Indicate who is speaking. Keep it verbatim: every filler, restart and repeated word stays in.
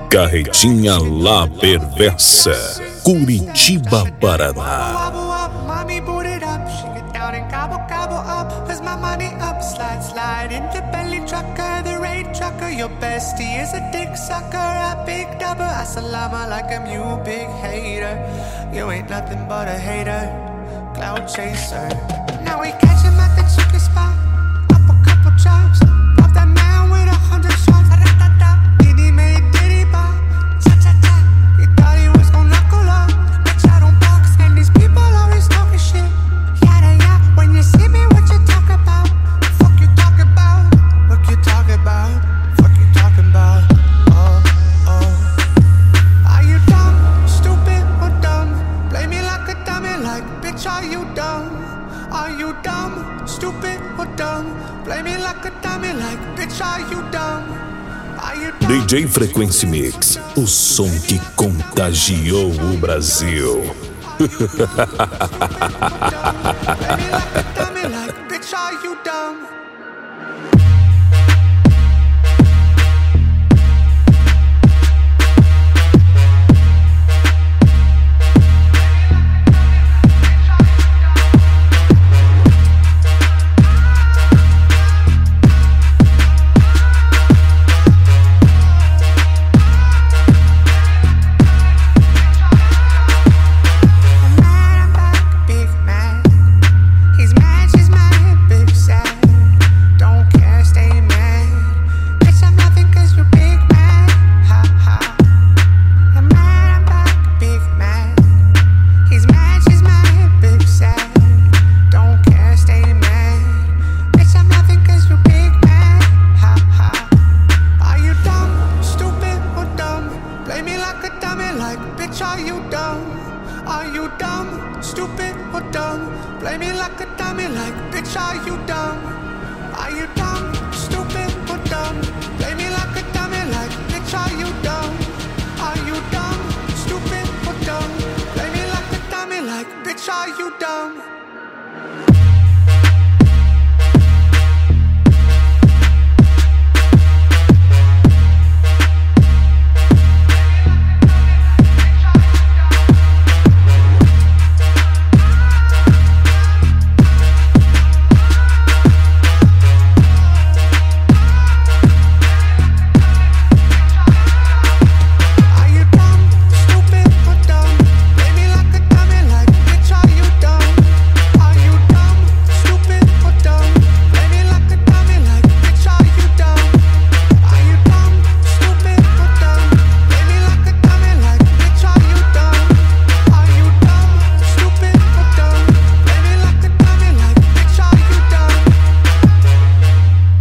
Speaker 1: Carretinha La Perversa, Curitiba, Paraná.
Speaker 2: Your bestie is a dick sucker, a big double. Assalamu alaikum, you big hater. You ain't nothing but a hater, cloud chaser. Now we catch him at the chicken spot, up a couple chops. Pop that man with a hundred shots. Da-da-da-da. Diddy made Diddy bop, cha-cha-cha. He thought he was gon' knuckle up, bitch I don't box. And these people always talking shit, yada yada. When you see me, what you talk about? Fuck you talk about? What you talk about? Oh, oh. Are you dumb, stupid, or dumb? Play me like a dummy, like, bitch, are you dumb? Are you dumb, stupid, or dumb? Play me like a dummy, like, bitch, are you dumb? Are you dumb?
Speaker 1: D J Frequency Mix, o som que contagiou o Brasil.
Speaker 2: Play me like a dummy, like, bitch, are you dumb? Are you dumb, stupid, or dumb? Play me like a dummy, like, bitch, are you dumb? Are you dumb, stupid, or dumb?